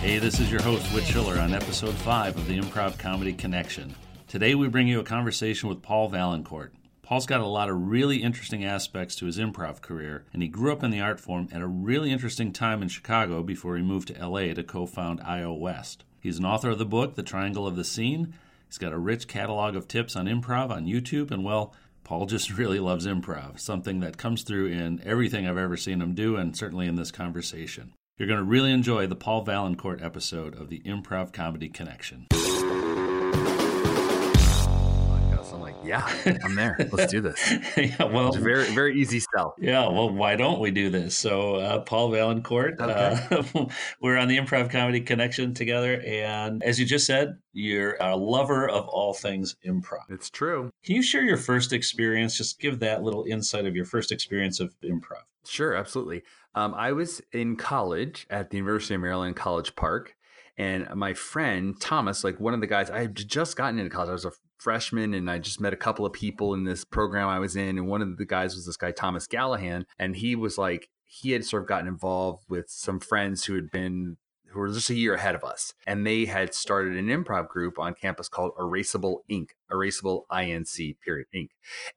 Hey, this is your host, Whit Schiller, on episode 5 of the Improv Comedy Connection. Today we bring you a conversation with Paul Vaillancourt. Paul's got a lot of really interesting aspects to his improv career, and he grew up in the art form at a really interesting time in Chicago before he moved to LA to co-found IO West. He's an author of the book, The Triangle of the Scene. He's got a rich catalog of tips on improv on YouTube, and well, Paul just really loves improv, something that comes through in everything I've ever seen him do, and certainly in this conversation. You're going to really enjoy the Paul Vaillancourt episode of the Improv Comedy Connection. I'm like, yeah, I'm there. Let's do this. Yeah, well, it's a very, very easy sell. Yeah, well, why don't we do this? So, Paul Vaillancourt, Okay. We're on the Improv Comedy Connection together, and as you just said, you're a lover of all things improv. It's true. Can you share your first experience? Just give that little insight of your first experience of improv. Sure, absolutely. I was in college at the University of Maryland, College Park, and my friend Thomas, like one of the guys, I had just gotten into college. I was a freshman, and I just met a couple of people in this program I was in, and one of the guys was this guy, Thomas Gallahan, and he was like, he had sort of gotten involved with some friends who were just a year ahead of us. And they had started an improv group on campus called Erasable Inc., Erasable INC, period, Inc.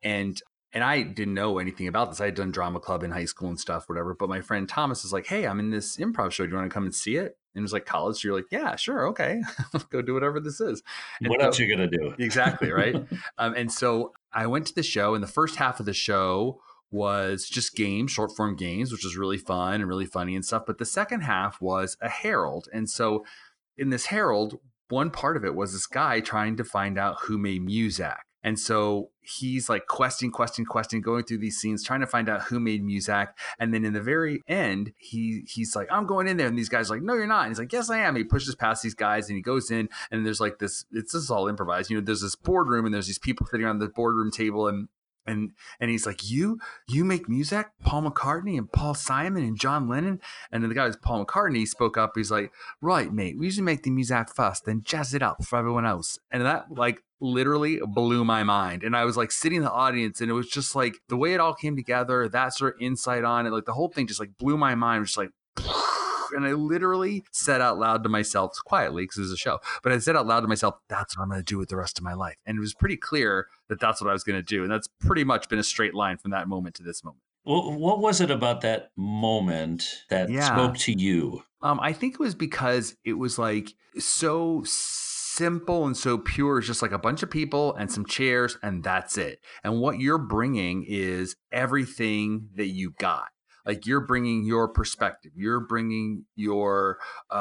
And I didn't know anything about this. I had done drama club in high school and stuff, whatever. But my friend Thomas is like, hey, I'm in this improv show. Do you want to come and see it? And it was like college. So you're like, yeah, sure. Okay. Go do whatever this is. And what else are you going to do? Exactly. Right. And so I went to the show, and the first half of the show was just games, short form games, which was really fun and really funny and stuff. But the second half was a herald. And so in this herald, one part of it was this guy trying to find out who made Muzak. And so he's like questing, going through these scenes, trying to find out who made Muzak. And then in the very end, he's like, I'm going in there. And these guys are like, no, you're not. And he's like, yes, I am. And he pushes past these guys and he goes in, and there's like this is all improvised. There's this boardroom, and there's these people sitting on the boardroom table, and he's like, you make Muzak, Paul McCartney and Paul Simon and John Lennon. And then the guy who's Paul McCartney spoke up. He's like, right, mate, we usually make the Muzak first, then jazz it up for everyone else. And that like literally blew my mind. And I was like sitting in the audience, and it was just like the way it all came together, that sort of insight on it, like the whole thing just like blew my mind. Just like, and I literally said out loud to myself, quietly because it was a show, but I said out loud to myself, that's what I'm going to do with the rest of my life. And it was pretty clear that that's what I was going to do. And that's pretty much been a straight line from that moment to this moment. Well, what was it about that moment that spoke to you? I think it was because it was like so simple and so pure. It's just like a bunch of people and some chairs, and that's it. And what you're bringing is everything that you got. Like you're bringing your perspective, you're bringing your,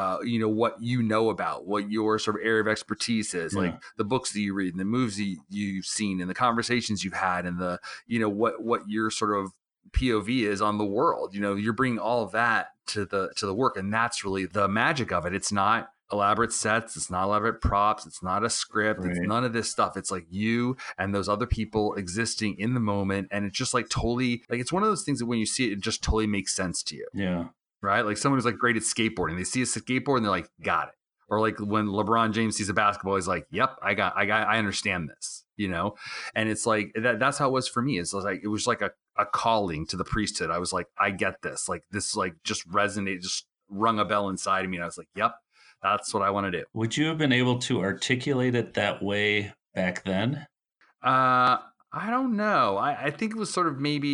what you know about, what your sort of area of expertise is, like the books that you read and the movies you've seen and the conversations you've had and the, what your sort of POV is on the world. You're bringing all of that to the work, and that's really the magic of it. It's not elaborate sets, it's not elaborate props, it's not a script, It's none of this stuff. It's like you and those other people existing in the moment, and it's just like totally, like it's one of those things that when you see it, it just totally makes sense to you. Yeah. Right? Like someone who's like great at skateboarding, they see a skateboard and they're like, got it. Or like when LeBron James sees a basketball, he's like, yep, I understand this, And it's like that's how it was for me. It was like a calling to the priesthood. I was like, I get this. Like this like just resonated, just rung a bell inside of me. And I was like, yep, that's what I want to do. Would you have been able to articulate it that way back then? I don't know. I think it was sort of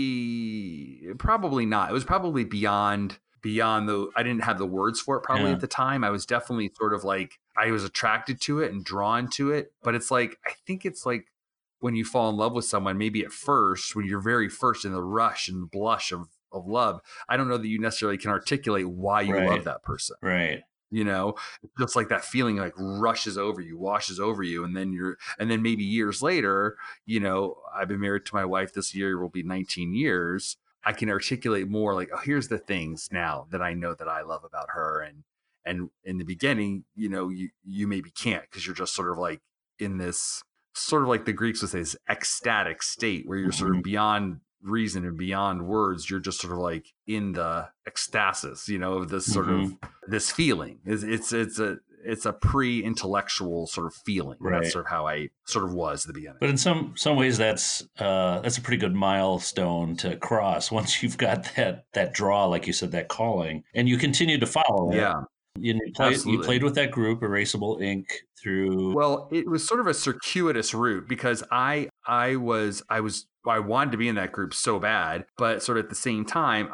probably not. It was probably beyond I didn't have the words for it probably at the time. I was definitely sort of like, I was attracted to it and drawn to it. But it's like, I think it's like when you fall in love with someone, maybe at first, when you're very first in the rush and blush of love, I don't know that you necessarily can articulate why you love that person. Right. Just like that feeling like rushes over you, washes over you. And then maybe years later, I've been married to my wife this year will be 19 years. I can articulate more like, oh, here's the things now that I know that I love about her. And in the beginning, you maybe can't, because you're just sort of like in this sort of like the Greeks would say, this ecstatic state where you're sort of beyond reason and beyond words. You're just sort of like in the ecstasis, of this sort of this feeling. It's a pre-intellectual sort of feeling. Right. That's sort of how I sort of was at the beginning. But in some ways, that's a pretty good milestone to cross once you've got that draw, like you said, that calling, and you continue to follow it. Yeah. You Absolutely. played with that group, Erasable Inc. through. Well, it was sort of a circuitous route because I wanted to be in that group so bad, but sort of at the same time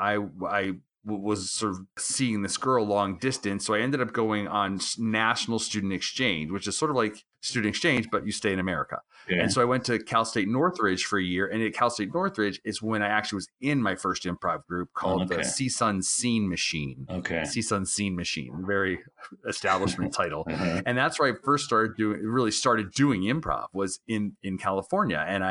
was sort of seeing this girl long distance, so I ended up going on national student exchange, which is sort of like student exchange, but you stay in America. Yeah. And so I went to Cal State Northridge for a year, and at Cal State Northridge is when I actually was in my first improv group called the CSUN Scene Machine. Okay. CSUN Scene Machine, very establishment title. Uh-huh. And that's where I first started doing improv was in California. And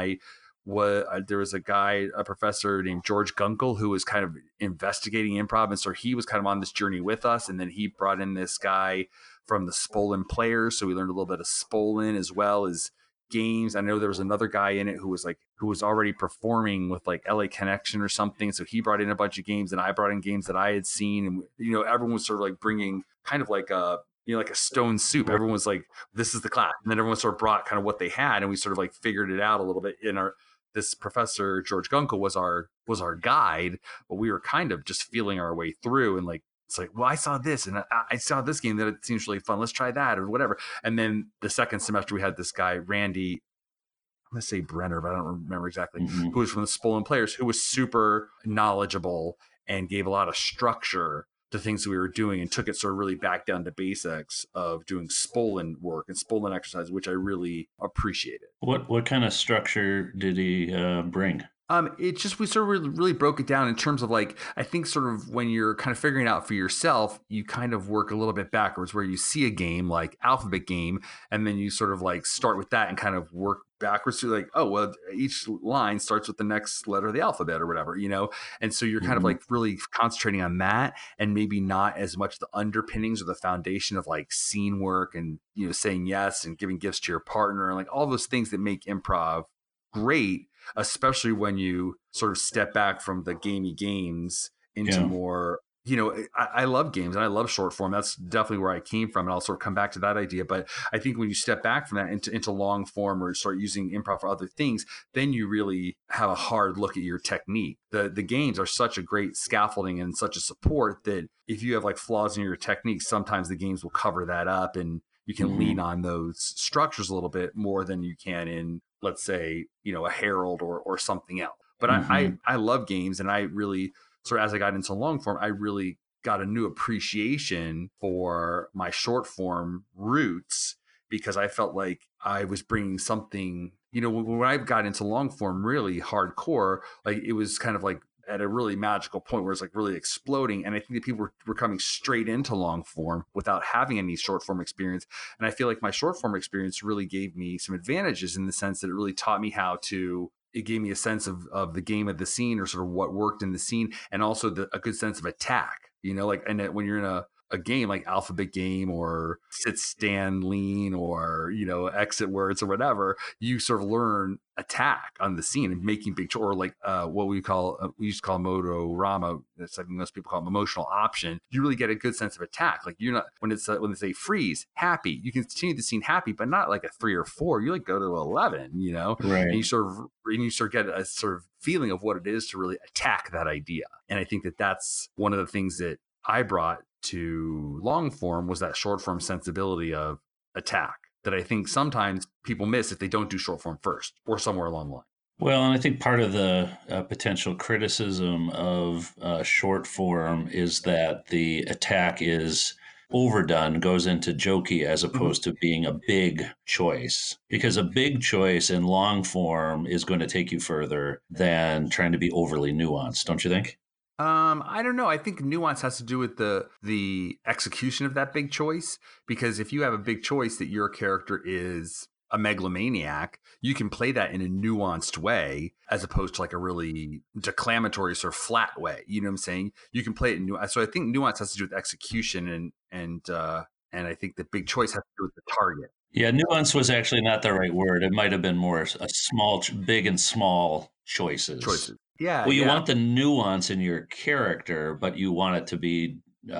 there was a professor named George Gunkel who was kind of investigating improv. And so he was kind of on this journey with us. And then he brought in this guy from the Spolin Players. So we learned a little bit of Spolin as well as games. I know there was another guy in it who was already performing with like LA Connection or something. So he brought in a bunch of games and I brought in games that I had seen. And, everyone was sort of like bringing kind of like like a stone soup. Everyone was like, this is the class. And then everyone sort of brought kind of what they had. And we sort of like figured it out a little bit this professor, George Gunkel, was our guide, but we were kind of just feeling our way through and like, it's like, well, I saw this and I saw this game that it seems really fun. Let's try that or whatever. And then the second semester we had this guy, Randy, I'm going to say Brenner, but I don't remember exactly, who was from the Spolin Players, who was super knowledgeable and gave a lot of structure to things that we were doing and took it sort of really back down to basics of doing Spolin work and Spolin exercise, which I really appreciated. What kind of structure did he bring? We sort of really broke it down in terms of like, I think sort of when you're kind of figuring it out for yourself, you kind of work a little bit backwards where you see a game like Alphabet Game, and then you sort of like start with that and kind of work backwards to like, oh, well, each line starts with the next letter of the alphabet or whatever, And so you're kind of like really concentrating on that and maybe not as much the underpinnings or the foundation of like scene work and, saying yes and giving gifts to your partner and like all those things that make improv great, especially when you sort of step back from the gamey games into more, I love games and I love short form. That's definitely where I came from. And I'll sort of come back to that idea. But I think when you step back from that into long form or start using improv for other things, then you really have a hard look at your technique. The games are such a great scaffolding and such a support that if you have like flaws in your technique, sometimes the games will cover that up and you can lean on those structures a little bit more than you can in, let's say, a Herald or something else. But I love games, and I really sort of, as I got into long form, I really got a new appreciation for my short form roots because I felt like I was bringing something, when I got into long form really hardcore, like it was kind of like at a really magical point where it's like really exploding. And I think that people were coming straight into long form without having any short form experience. And I feel like my short form experience really gave me some advantages in the sense that it really taught me it gave me a sense of the game of the scene or sort of what worked in the scene. And also a good sense of attack, and when you're in a game like Alphabet Game or Sit, Stand, Lean or, exit words or whatever, you sort of learn attack on the scene and making big, or like what we used to call Motorama. That's like most people call it emotional option. You really get a good sense of attack. Like you're not, when they say freeze, happy, you can continue the scene happy, but not like a 3 or 4. You like go to 11, Right. And you sort of get a sort of feeling of what it is to really attack that idea. And I think that that's one of the things that I brought to long form was that short form sensibility of attack that I think sometimes people miss if they don't do short form first or somewhere along the line. Well, and I think part of the potential criticism of short form is that the attack is overdone, goes into jokey as opposed to being a big choice. Because a big choice in long form is going to take you further than trying to be overly nuanced, don't you think? I don't know. I think nuance has to do with the execution of that big choice. Because if you have a big choice that your character is a megalomaniac, you can play that in a nuanced way as opposed to like a really declamatory sort of flat way. You know what I'm saying? You can play it in nuance. So I think nuance has to do with execution and I think the big choice has to do with the target. Yeah, nuance was actually not the right word. It might have been more a small, big and small choices. Yeah. Well, you want the nuance in your character, but you want it to be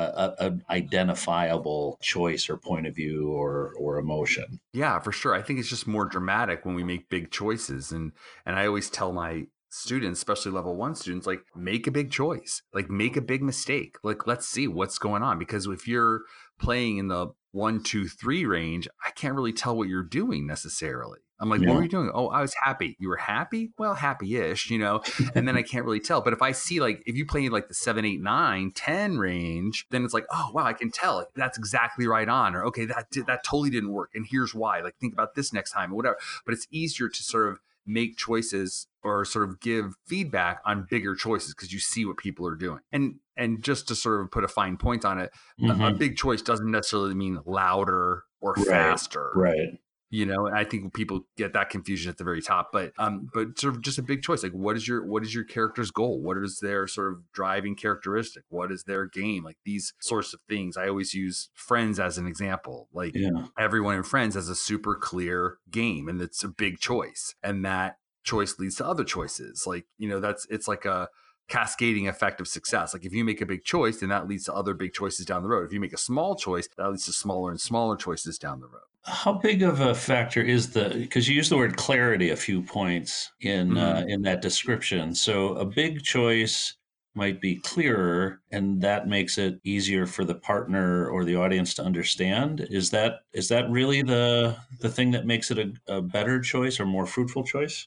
an identifiable choice or point of view or emotion. Yeah, for sure. I think it's just more dramatic when we make big choices. And I always tell my students, especially level 1 students, like make a big choice, like make a big mistake. Like, let's see what's going on. Because if you're playing in the 1, 2, 3 range, I can't really tell what you're doing necessarily. I'm like, what were Yeah. you doing? Oh, I was happy. You were happy? Well, happy-ish, and then I can't really tell. But if I see, like, if you play in like the 7, 8, 9, 10 range, then it's like, oh wow, I can tell, like, that's exactly right on. Or okay, that totally didn't work, and here's why. Like, think about this next time or whatever. But it's easier to sort of make choices or sort of give feedback on bigger choices because you see what people are doing. And just to sort of put a fine point on it, a Hmm. big choice doesn't necessarily mean louder or Right. faster. Right. And I think people get that confusion at the very top. But sort of just a big choice. Like, what is your character's goal? What is their sort of driving characteristic? What is their game? Like, these sorts of things. I always use Friends as an example. Like, Yeah. everyone in Friends has a super clear game, and it's a big choice, and that choice leads to other choices. Like, it's like a cascading effect of success. Like, if you make a big choice, then that leads to other big choices down the road. If you make a small choice, that leads to smaller and smaller choices down the road. How big of a factor is because you used the word clarity a few points Mm-hmm. in that description. So a big choice might be clearer, and that makes it easier for the partner or the audience to understand. Is that really the thing that makes it a better choice or more fruitful choice?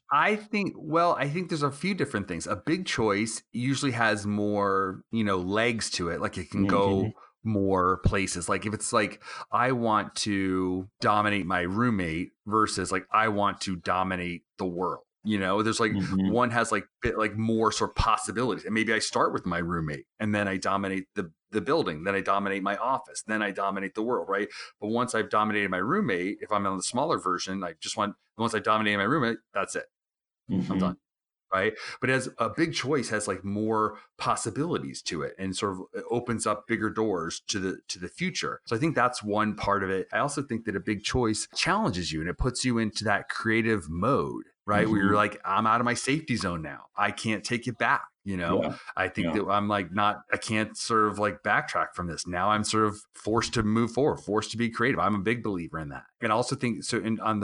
I think there's a few different things. A big choice usually has more, legs to it. Like, it can Hmm. go more places. Like, if it's like, I want to dominate my roommate versus like, I want to dominate the world. There's like, Hmm. one has like bit like more sort of possibilities. And maybe I start with my roommate and then I dominate the building, then I dominate my office, then I dominate the world, right? But once I've dominated my roommate, if I'm on the smaller version, once I dominate my roommate, that's it. I'm Hmm. done. Right. But as a big choice has like more possibilities to it and sort of opens up bigger doors to the future. So I think that's one part of it. I also think that a big choice challenges you and it puts you into that creative mode, right? Where you're Hmm. like, I'm out of my safety zone now. I can't take it back. Yeah. I think Yeah. that I'm like I can't sort of like backtrack from this. Now I'm sort of forced to move forward, forced to be creative. I'm a big believer in that. And I also think so on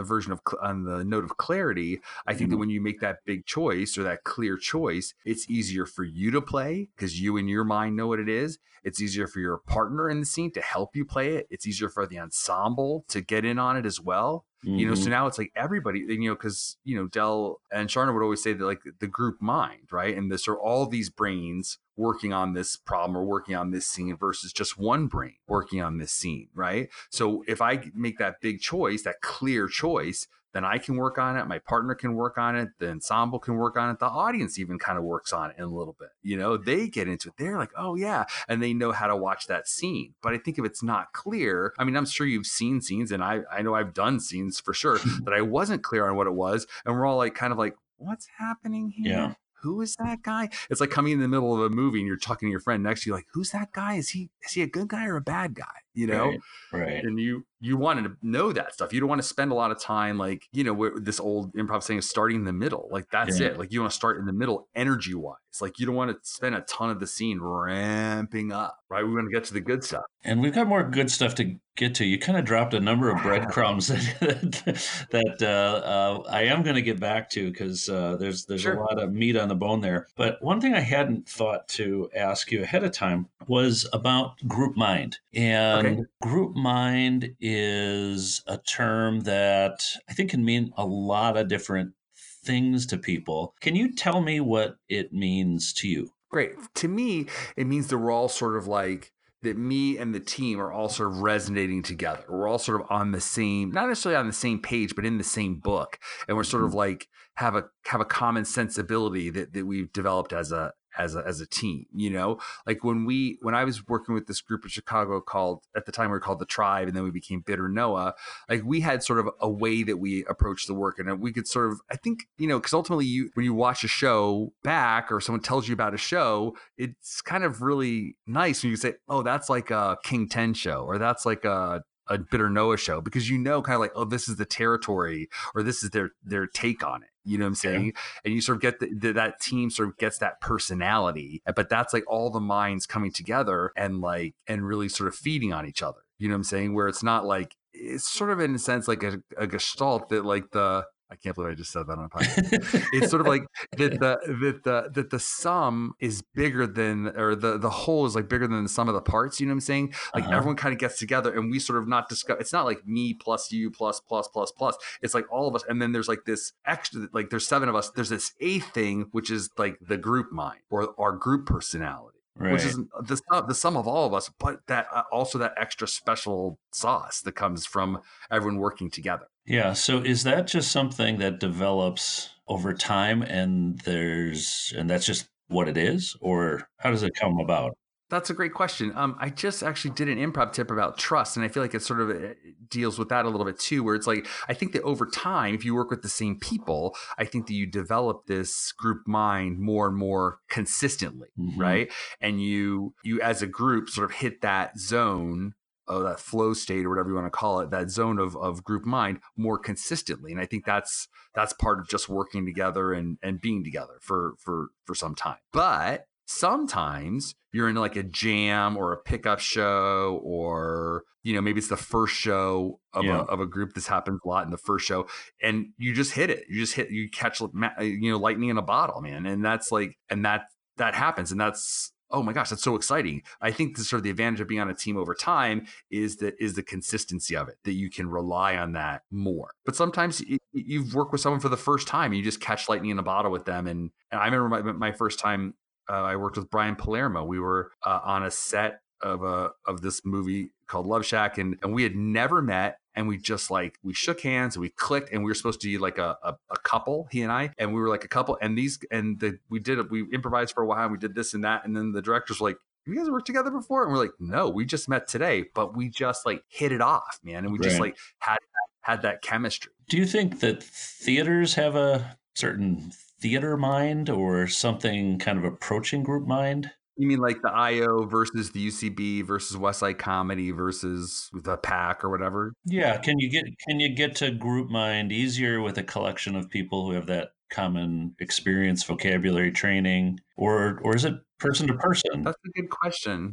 the note of clarity, I think that Yeah. when you make that big choice or that clear choice, it's easier for you to play because you in your mind know what it is. It's easier for your partner in the scene to help you play it. It's easier for the ensemble to get in on it as well. So Hmm. now it's like everybody, because, Del and Sharna would always say that, like, the group mind, right? And this are all these brains working on this problem or working on this scene versus just one brain working on this scene, right? So if I make that big choice, that clear choice, then I can work on it. My partner can work on it. The ensemble can work on it. The audience even kind of works on it in a little bit. They get into it. They're like, oh, yeah. And they know how to watch that scene. But I think if it's not clear, I mean, I'm sure you've seen scenes and I know I've done scenes for sure that I wasn't clear on what it was. And we're all like, kind of like, what's happening Yeah. here? Who is that guy? It's like coming in the middle of a movie and you're talking to your friend next to you, like, who's that guy? Is he a good guy or a bad guy? Right. Right. And you wanted to know that stuff. You don't want to spend a lot of time, like, this old improv saying is starting in the middle. Like, that's Yeah. it. Like, you want to start in the middle energy wise. Like, you don't want to spend a ton of the scene ramping up, right? We want to get to the good stuff. And we've got more good stuff to get to. You kind of dropped a number of breadcrumbs that I am going to get back to because there's a Sure. lot of meat on the bone there. But one thing I hadn't thought to ask you ahead of time was about group mind. Okay. And group mind is a term that I think can mean a lot of different things to people. Can you tell me what it means to you? Great. To me, it means that we're all sort of like that me and the team are all sort of resonating together. We're all sort of on the same, not necessarily on the same page, but in the same book. And we're sort of like have a common sensibility that we've developed as a team, like when I was working with this group in Chicago called, at the time we were called The Tribe, and then we became Bitter Noah. Like, we had sort of a way that we approached the work, and we could sort of, I think, because ultimately when you watch a show back or someone tells you about a show, it's kind of really nice when you say, oh, that's like a King 10 show, or that's like a Bitter Noah show, because kind of like, oh, this is the territory, or this is their take on it. You know what I'm Yeah. saying? And you sort of get that team sort of gets that personality, but that's like all the minds coming together and really sort of feeding on each other. You know what I'm saying? Where it's not like, it's sort of in a sense like a gestalt that, like, I can't believe I just said that on a podcast. It's sort of like that the sum is bigger than, or the whole is like bigger than the sum of the parts. You know what I'm saying? Like Uh-huh. everyone kind of gets together and we sort of not discuss. It's not like me plus you plus plus plus plus. It's like all of us, and then there's like this extra. Like there's 7 of us. There's this eighth thing, which is like the group mind or our group personality, which Right. is the sum of all of us, but that also that extra special sauce that comes from everyone working together. Yeah. So is that just something that develops over time and that's just what it is? Or how does it come about? That's a great question. I just actually did an improv tip about trust, and I feel like it sort of deals with that a little bit too. Where it's like I think that over time, if you work with the same people, I think that you develop this group mind more and more consistently, Hmm. right? And you as a group sort of hit that zone. Oh, that flow state or whatever you want to call it, that zone of group mind more consistently. And I think that's part of just working together and being together for some time. But sometimes you're in like a jam or a pickup show, or maybe it's the first show of a Yeah. of a group. This happens a lot in the first show, and you just hit it. You catch lightning in a bottle, man. And that's like, and that happens, and that's, oh my gosh, that's so exciting. I think the sort of the advantage of being on a team over time is the consistency of it, that you can rely on that more. But sometimes you've worked with someone for the first time and you just catch lightning in a bottle with them. And I remember my first time I worked with Brian Palermo. We were on a set of this movie called Love Shack, and we had never met, and we shook hands and we clicked, and we were supposed to be like a couple, he and I, and we were like a couple, and we improvised for a while, and we did this and that, and then the directors were like, "You guys worked together before?" And we're like, "No, we just met today, but we just like hit it off, man, and we just Right. like had that chemistry." Do you think that theaters have a certain theater mind or something kind of approaching group mind? You mean like the IO versus the UCB versus West Side Comedy versus the Pack or whatever? Yeah, can you get to group mind easier with a collection of people who have that common experience, vocabulary training, or is it person to person? That's a good question.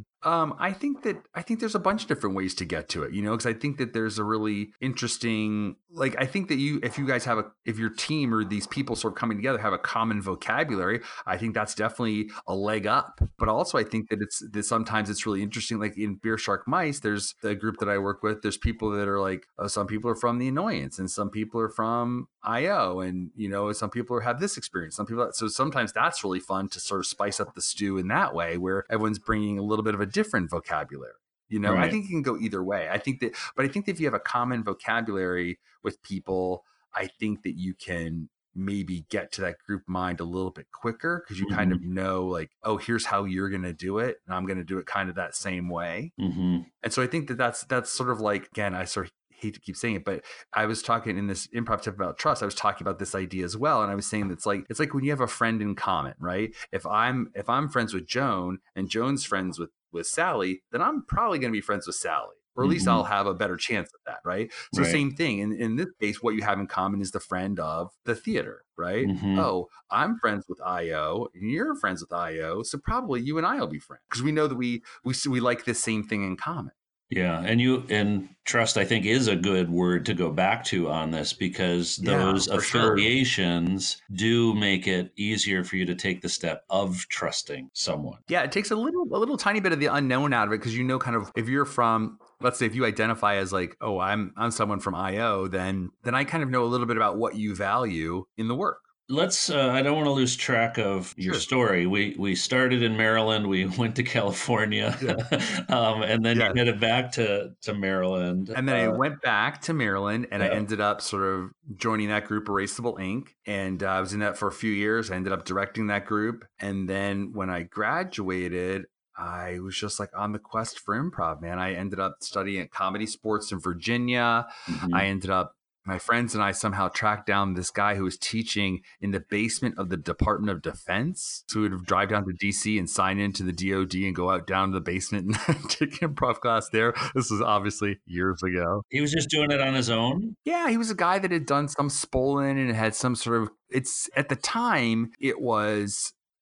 I think there's a bunch of different ways to get to it, because I think that there's a really interesting, like, I think that if you guys if your team or these people sort of coming together have a common vocabulary, I think that's definitely a leg up. But also I think that sometimes it's really interesting. Like in Beer Shark Mice, there's the group that I work with. There's people that are like, some people are from The Annoyance, and some people are from IO, and some people have this experience. Some people, so sometimes that's really fun to sort of spice up the stew in that way, where everyone's bringing a little bit of a different vocabulary. I Right. think it can go either way. But I think that if you have a common vocabulary with people, I think that you can maybe get to that group mind a little bit quicker, because you kind of Mhm. know, like, oh, here's how you're going to do it, and I'm going to do it kind of that same way. Mhm. And so I think that's sort of like, again, I sort of hate to keep saying it, but I was talking in this improv tip about trust. I was talking about this idea as well, and I was saying that it's like when you have a friend in common, right? If I'm friends with Joan and Joan's friends with Sally, then I'm probably going to be friends with Sally. Or at least I'll Mhm. have a better chance at that, right? So Right. same thing. In this case, what you have in common is the friend of the theater, right? Mhm. Oh, I'm friends with IO, and you're friends with IO, so probably you and I will be friends, because we know that we like this same thing in common. Yeah, and trust I think is a good word to go back to on this because Yeah, those for sure. affiliations do make it easier for you to take the step of trusting someone. Yeah, it takes a little tiny bit of the unknown out of it, because kind of, if you're from, let's say, if you identify as like, oh, I'm someone from IO, then I kind of know a little bit about what you value in the work. Let's I don't want to lose track of your Sure. story. We started in Maryland, we went to California, Yeah. and then you Yes. headed back to Maryland. And then I went back to Maryland, and I Yeah. ended up sort of joining that group, Erasable Inc. And I was in that for a few years. I ended up directing that group. And then when I graduated, I was just like on the quest for improv, man. I ended up studying at Comedy Sports in Virginia. Mhm. My friends and I somehow tracked down this guy who was teaching in the basement of the Department of Defense. So we would drive down to DC and sign into the DOD and go out down to the basement and take improv class there. This was obviously years ago. He was just doing it on his own? Yeah, he was a guy that had done some Spolin and had some sort of, it's at the time it was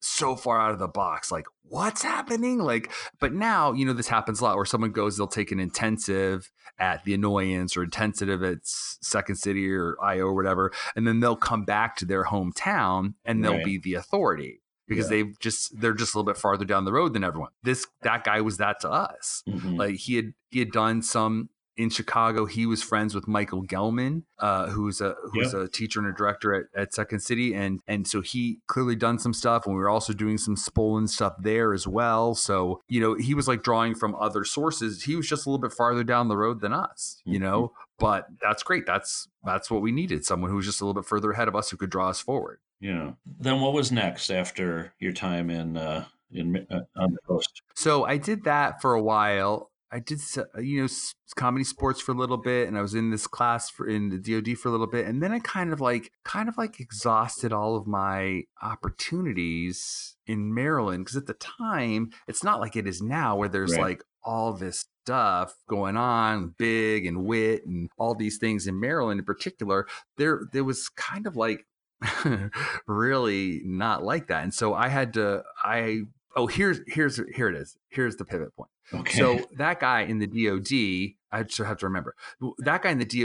so far out of the box. Like, what's happening? Like, but now, this happens a lot where someone goes, they'll take an intensive at the Annoyance or intensive at Second City or IO or whatever, and then they'll come back to their hometown and they'll be the authority because they're just a little bit farther down the road than everyone. That guy was that to us. Mm-hmm. Like he had done some in Chicago. He was friends with Michael Gelman, who's a teacher and a director at Second City. And so he clearly done some stuff, and we were also doing some Spolin stuff there as well. So, he was like drawing from other sources. He was just a little bit farther down the road than us, but that's great. That's what we needed. Someone who was just a little bit further ahead of us who could draw us forward. Yeah. Then what was next after your time on the coast? So I did that for a while. I did, comedy sports for a little bit, and I was in this class in the DoD for a little bit, and then I kind of like exhausted all of my opportunities in Maryland, because at the time, it's not like it is now where there's like all this stuff going on, Big and Wit and all these things in Maryland in particular. There was kind of like really not like that, and so I had to. Here it is. Here's the pivot point. Okay. So that guy in the DoD, I just have to remember, that guy in the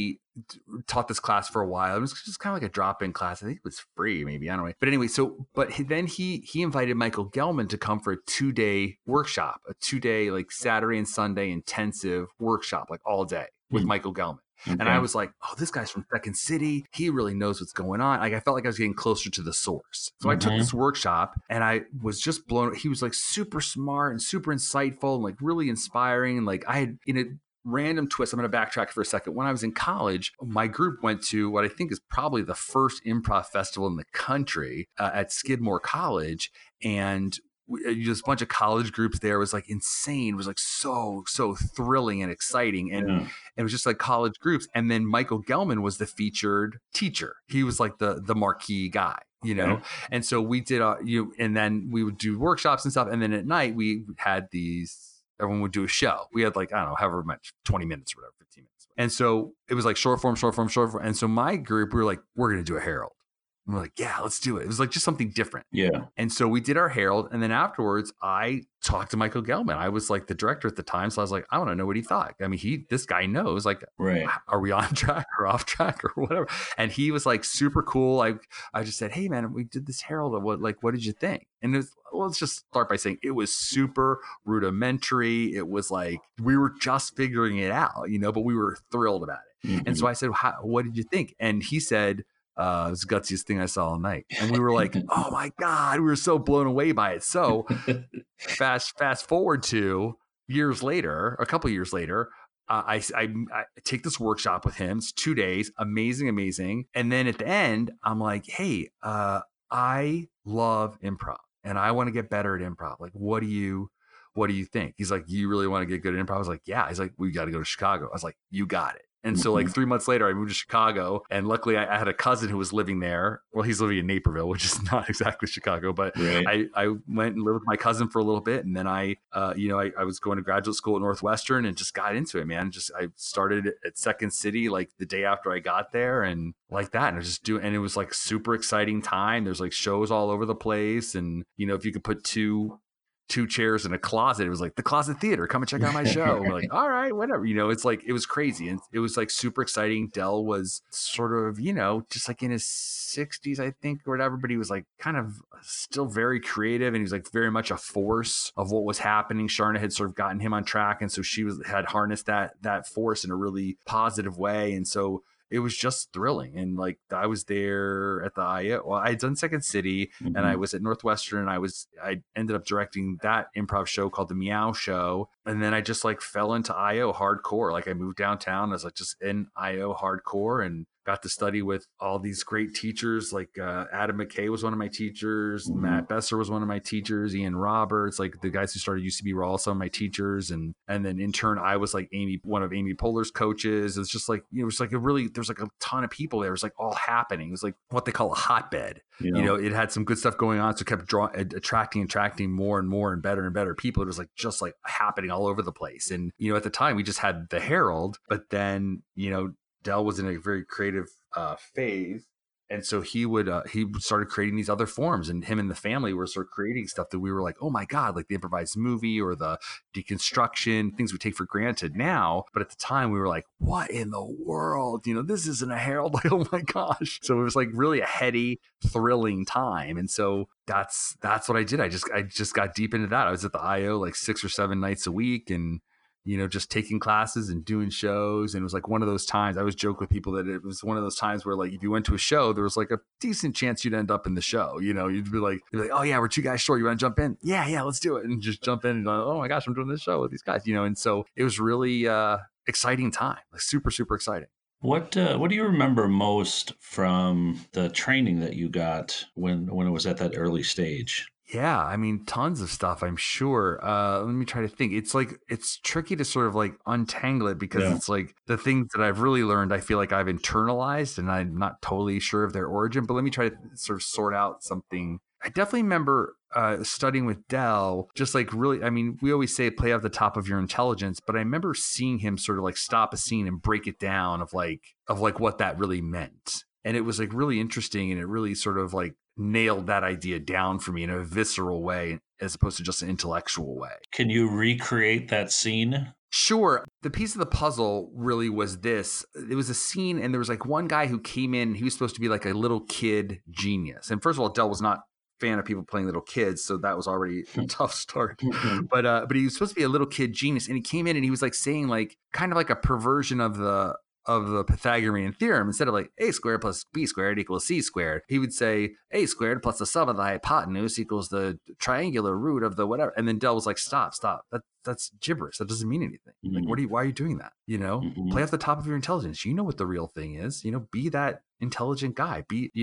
DoD taught this class for a while. It was just kind of like a drop-in class. I think it was free, maybe. I don't know. But anyway, then he invited Michael Gelman to come for a 2-day workshop, a 2-day like Saturday and Sunday intensive workshop, like all day with Michael Gelman. Okay. And I was like, oh, this guy's from Second City. He really knows what's going on. Like, I felt like I was getting closer to the source. So I took this workshop, and I was just blown. He was like super smart and super insightful and like really inspiring. And like I had, in a random twist, I'm going to backtrack for a second. When I was in college, my group went to what I think is probably the first improv festival in the country at Skidmore College. And just a bunch of college groups there. It was like insane. It was like so thrilling and exciting. And it was just like college groups. And then Michael Gelman was the featured teacher. He was like the marquee guy, And so we did, and then we would do workshops and stuff. And then at night we had everyone would do a show. We had like, I don't know, however much, 20 minutes or whatever, 15 minutes. And so it was like short form. And so my group, we were like, we're going to do a Herald. And we're like, yeah, let's do it. It was like just something different. Yeah. And so we did our Herald. And then afterwards, I talked to Michael Gelman. I was like the director at the time. So I was like, I want to know what he thought. I mean, this guy knows, like, are we on track or off track or whatever? And he was like super cool. I just said, hey, man, we did this Herald. What did you think? And let's just start by saying it was super rudimentary. It was like we were just figuring it out, but we were thrilled about it. Mm-hmm. And so I said, what did you think? And he said, it was the gutsiest thing I saw all night. And we were like, oh my God, we were so blown away by it. So fast forward to a couple years later, I take this workshop with him. It's 2 days, amazing. And then at the end, I'm like, hey, I love improv and I want to get better at improv. Like, what do you think? He's like, you really want to get good at improv? I was like, yeah. He's like, we got to go to Chicago. I was like, you got it. And so like 3 months later, I moved to Chicago, and luckily I had a cousin who was living there. Well, he's living in Naperville, which is not exactly Chicago, but I went and lived with my cousin for a little bit. And then I was going to graduate school at Northwestern and just got into it, man. I started at Second City like the day after I got there, and like that. And it was like super exciting time. There's like shows all over the place. And, if you could put two chairs in a closet, it was like the Closet Theater, come and check out my show. We're like, all right, whatever, it's like, it was crazy. And it was like super exciting. Del was sort of, just like in his 60s, I think, or whatever, but he was like kind of still very creative. And he was like very much a force of what was happening. Sharna had sort of gotten him on track. And so she had harnessed that force in a really positive way. And so it was just thrilling. And like, I was there at the IO. Well, I had done Second City, and I was at Northwestern, and I ended up directing that improv show called the Meow Show. And then I just like fell into IO hardcore. Like I moved downtown. I was like just in IO hardcore and got to study with all these great teachers. Like Adam McKay was one of my teachers. Matt Besser was one of my teachers. Ian Roberts, like the guys who started UCB were all some of my teachers. And then in turn, I was like one of Amy Poehler's coaches. It was just like, it was like there's like a ton of people there. It was like all happening. It was like what they call a hotbed. It had some good stuff going on. So it kept attracting more and more and better people. It was like just like happening all over the place. And, at the time we just had the Herald, but then, Del was in a very creative phase, And so he started creating these other forms, and him and the family were sort of creating stuff that we were like, oh my God, like the improvised movie or the deconstruction, things we take for granted now. But at the time we were like, what in the world? This isn't a Harold. Like, oh my gosh. So it was like really a heady, thrilling time. And so that's what I did. I just got deep into that. I was at the IO like 6 or 7 nights a week, and just taking classes and doing shows. And it was like one of those times. I always joke with people that it was one of those times where like if you went to a show, there was like a decent chance you'd end up in the show. You'd be like, oh yeah, we're 2 guys short. You want to jump in? Yeah, let's do it. And just jump in and like, oh my gosh, I'm doing this show with these guys. And so it was really exciting time, like super, super exciting. What do you remember most from the training that you got when it was at that early stage? Yeah, I mean, tons of stuff, I'm sure. Let me try to think. It's tricky to sort of like untangle it because it's like the things that I've really learned, I feel like I've internalized and I'm not totally sure of their origin, but let me try to sort of sort out something. I definitely remember studying with Del, just like really, I mean, we always say play off the top of your intelligence, but I remember seeing him sort of like stop a scene and break it down of like what that really meant. And it was like really interesting, and it really sort of like nailed that idea down for me in a visceral way as opposed to just an intellectual way. Can you recreate that scene? Sure. The piece of the puzzle really was this. It was a scene, and there was like one guy who came in. He was supposed to be like a little kid genius. And first of all, Del was not a fan of people playing little kids, so that was already a tough start. But he was supposed to be a little kid genius, and he came in and he was like saying like kind of like a perversion of the Pythagorean theorem. Instead of like a squared plus b squared equals c squared, he would say a squared plus the sum of the hypotenuse equals the triangular root of the whatever. And then Del was like, stop. That's gibberish. That doesn't mean anything. Like, why are you doing that? Play off the top of your intelligence. You know what the real thing is. Be that intelligent guy.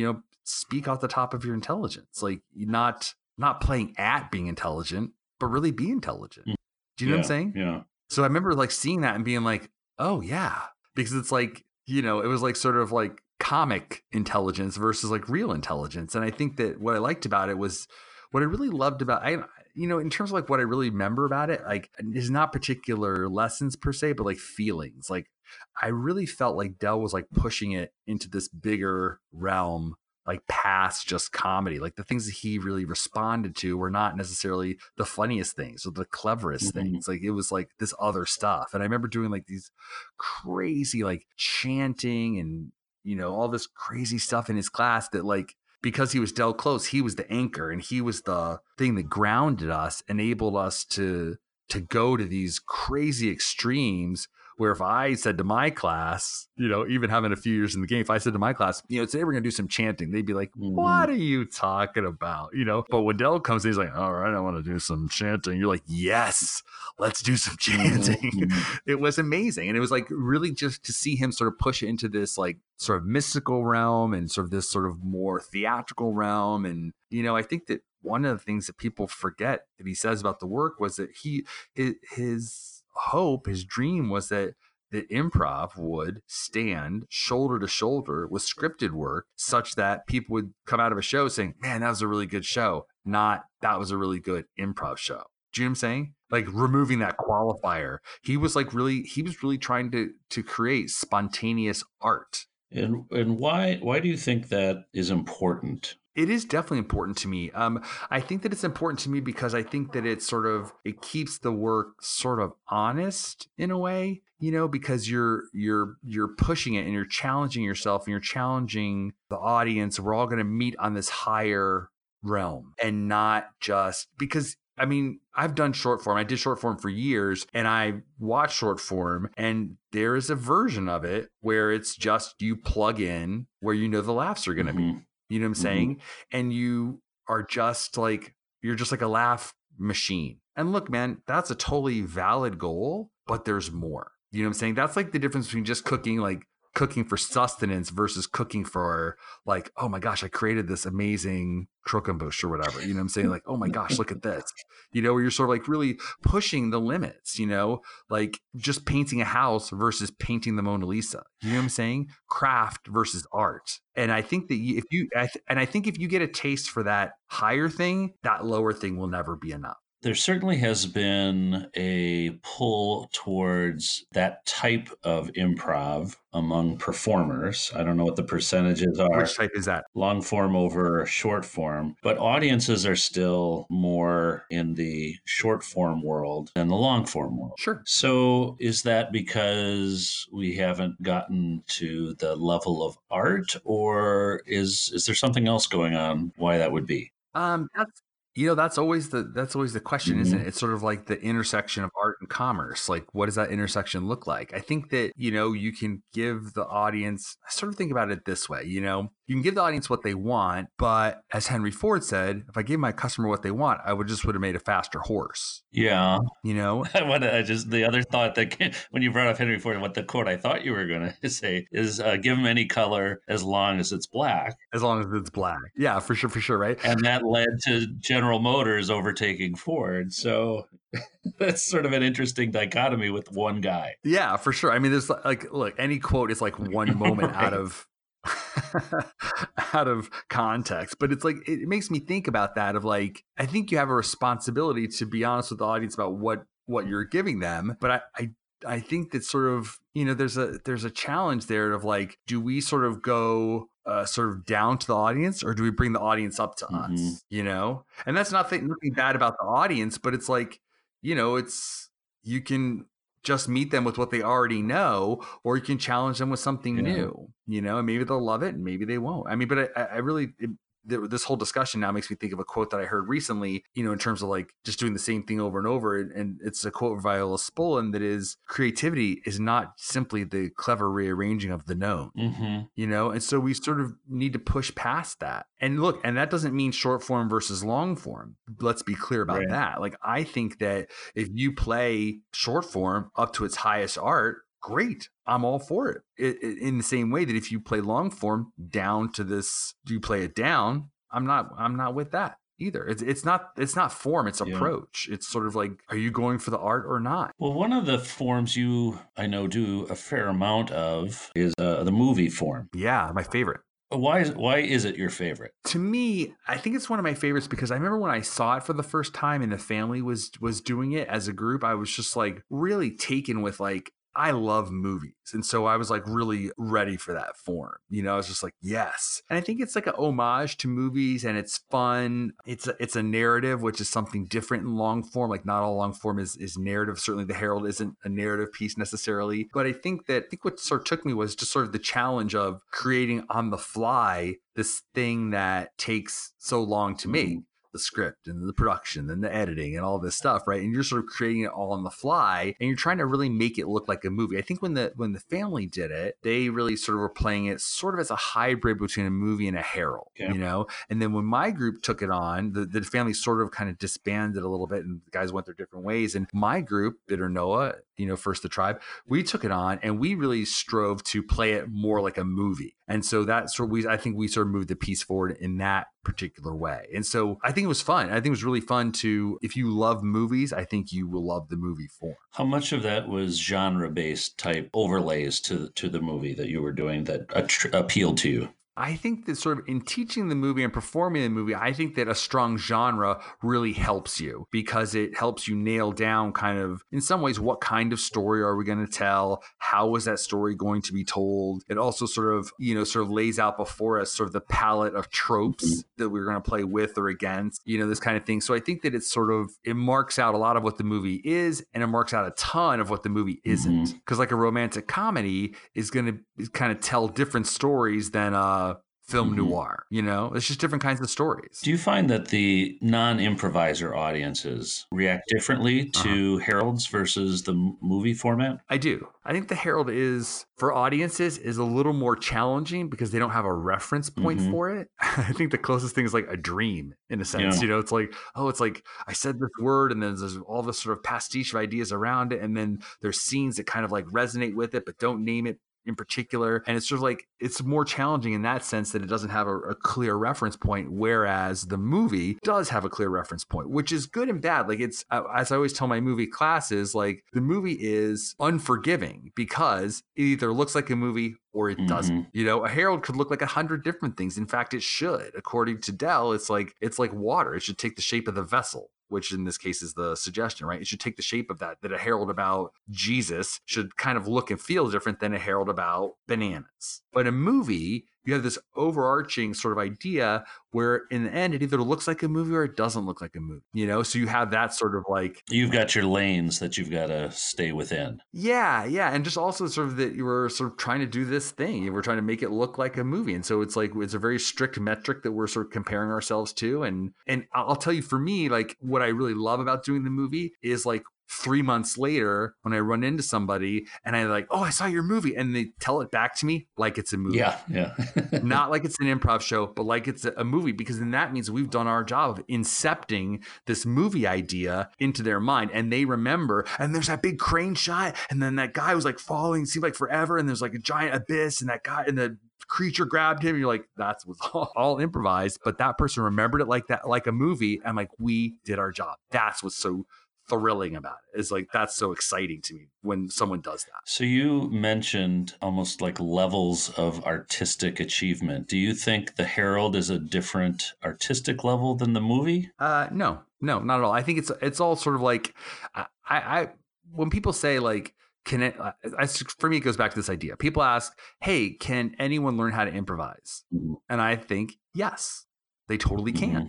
Speak off the top of your intelligence. Like, not playing at being intelligent, but really be intelligent. Do you know what I'm saying? Yeah. So I remember like seeing that and being like, oh yeah. Because it's like, it was like sort of like comic intelligence versus like real intelligence. And I think that what I liked about it was what I really loved about, in terms of like what I really remember about it, like is not particular lessons per se, but like feelings. Like I really felt like Del was like pushing it into this bigger realm, like past just comedy. Like the things that he really responded to were not necessarily the funniest things or the cleverest things. Like it was like this other stuff. And I remember doing like these crazy like chanting and all this crazy stuff in his class that like, because he was Del Close, he was the anchor and he was the thing that grounded us, enabled us to go to these crazy extremes. Where if I said to my class, even having a few years in the game, if I said to my class, today we're going to do some chanting, they'd be like, what are you talking about? But when Del comes in, he's like, all right, I want to do some chanting. You're like, yes, let's do some chanting. It was amazing. And it was like really just to see him sort of push it into this like sort of mystical realm and sort of this sort of more theatrical realm. And, I think that one of the things that people forget that he says about the work was that his hope, his dream was that improv would stand shoulder to shoulder with scripted work such that people would come out of a show saying, man, that was a really good show, not that was a really good improv show. Do you know what I'm saying? Like removing that qualifier. He was really trying to create spontaneous art. And why do you think that is important? It is definitely important to me. I think that it's important to me because I think that it keeps the work sort of honest in a way, because you're pushing it and you're challenging yourself and you're challenging the audience. We're all going to meet on this higher realm and not just because, I mean, I've done short form. I did short form for years and I watched short form, and there is a version of it where it's just you plug in where the laughs are going to be. You know what I'm saying? And you're just like a laugh machine. And look, man, that's a totally valid goal, but there's more. You know what I'm saying? That's like the difference between just cooking for sustenance versus cooking for like, oh my gosh, I created this amazing croquembouche or whatever. You know what I'm saying? Like, oh my gosh, look at this. Where you're sort of like really pushing the limits, like just painting a house versus painting the Mona Lisa. You know what I'm saying? Craft versus art. And I think that if you get a taste for that higher thing, that lower thing will never be enough. There certainly has been a pull towards that type of improv among performers. I don't know what the percentages are, Which type is that? long form over short form, but audiences are still more in the short form world than the long form world. Sure. So is that because we haven't gotten to the level of art, or is there something else going on why that would be? That's that's always the question, isn't it? It's sort of like the intersection of art and commerce. Like, what does that intersection look like? I think that, you can give the audience, I sort of think about it this way, you can give the audience what they want, but as Henry Ford said, if I gave my customer what they want, I would have made a faster horse. Yeah. You know, The other thought that when you brought up Henry Ford, what the quote I thought you were going to say is, give them any color as long as it's black. as long as it's black. Yeah, for sure, right? And that led to General Motors overtaking Ford. So that's sort of an interesting dichotomy with one guy. Yeah, for sure. I mean, there's like, look, any quote is like one moment Right. out of out of context, but it's like it makes me think about that of like, I think you have a responsibility to be honest with the audience about what you're giving them, but I think that sort of, there's a challenge there of like, do we sort of go sort of down to the audience, or do we bring the audience up to us? And that's nothing bad about the audience, but it's like, it's, you can just meet them with what they already know, or you can challenge them with something new, and maybe they'll love it and maybe they won't. I mean, but I really, this whole discussion now makes me think of a quote that I heard recently, in terms of like just doing the same thing over and over. And it's a quote of Viola Spolin that is, creativity is not simply the clever rearranging of the known, and so we sort of need to push past that. And look, and that doesn't mean short form versus long form. Let's be clear about that. Like, I think that if you play short form up to its highest art, great. I'm all for it. In the same way that if you play long form down to this, do you play it down? I'm not with that either. It's not form, it's approach. It's sort of like, are you going for the art or not? Well, one of the forms I know do a fair amount of is the movie form. Yeah, my favorite. Why is it your favorite? To me, I think it's one of my favorites because I remember when I saw it for the first time and the family was doing it as a group, I was just like really taken with like, I love movies. And so I was like really ready for that form. I was just like, yes. And I think it's like an homage to movies and it's fun. It's a narrative, which is something different in long form. Like, not all long form is narrative. Certainly the Herald isn't a narrative piece necessarily. But I think what sort of took me was just sort of the challenge of creating on the fly this thing that takes so long to make. The script and the production and the editing and all this stuff, right? And you're sort of creating it all on the fly and you're trying to really make it look like a movie. I think when the family did it, they really sort of were playing it sort of as a hybrid between a movie and a Herald, And then when my group took it on, the family sort of kind of disbanded a little bit and the guys went their different ways. And my group, Bitter Noah, First the Tribe, we took it on and we really strove to play it more like a movie. And so I think we sort of moved the piece forward in that particular way. And so I think it was fun. I think it was really fun if you love movies, I think you will love the movie form. How much of that was genre-based type overlays to the movie that you were doing that appealed to you? I think that sort of in teaching the movie and performing the movie, I think that a strong genre really helps you because it helps you nail down kind of, in some ways, what kind of story are we going to tell? How is that story going to be told? It also sort of lays out before us sort of the palette of tropes that we're going to play with or against, this kind of thing. So I think that it marks out a lot of what the movie is and it marks out a ton of what the movie isn't. Because like a romantic comedy is going to kind of tell different stories than film noir, it's just different kinds of stories. Do you find that the non-improviser audiences react differently to Heralds versus the movie format? I do. I think the Herald for audiences is a little more challenging because they don't have a reference point for it. I think the closest thing is like a dream in a sense, it's like, I said this word and then there's all this sort of pastiche of ideas around it. And then there's scenes that kind of like resonate with it, but don't name it in particular. And it's sort of like, it's more challenging in that sense that it doesn't have a clear reference point, whereas the movie does have a clear reference point, which is good and bad. Like, it's, as I always tell my movie classes, like the movie is unforgiving because it either looks like a movie or it doesn't. A Herald could look like 100 different things. In fact, it should. According to Dell, it's like water. It should take the shape of the vessel. which in this case is the suggestion, right? It should take the shape of that a herald about Jesus should kind of look and feel different than a herald about bananas. But a movie, you have this overarching sort of idea where in the end, it either looks like a movie or it doesn't look like a movie, you know? So you have that sort of like... You've got your lanes that you've got to stay within. Yeah. And just also sort of that you were sort of trying to do this thing. We're trying to make it look like a movie. And so it's like, it's a very strict metric that we're sort of comparing ourselves to. And I'll tell you, for me, like what I really love about doing the movie is like 3 months later when I run into somebody and I like, oh, I saw your movie. And they tell it back to me like it's a movie. Yeah. Not like it's an improv show, but like it's a movie, because then that means we've done our job of incepting this movie idea into their mind. And they remember, and there's that big crane shot. And then that guy was like falling, seemed like forever. And there's like a giant abyss and that guy and the creature grabbed him. And you're like, that was all improvised. But that person remembered it like that, like a movie. And like, we did our job. That's what's so thrilling about it. Is like, that's so exciting to me when someone does that. So you mentioned almost like levels of artistic achievement. Do you think the Herald is a different artistic level than the movie? No, not at all. I think it's all sort of like, I when people say like, can it, for me, it goes back to this idea. People ask, hey, can anyone learn how to improvise? Mm-hmm. And I think, yes, they totally can. Mm-hmm.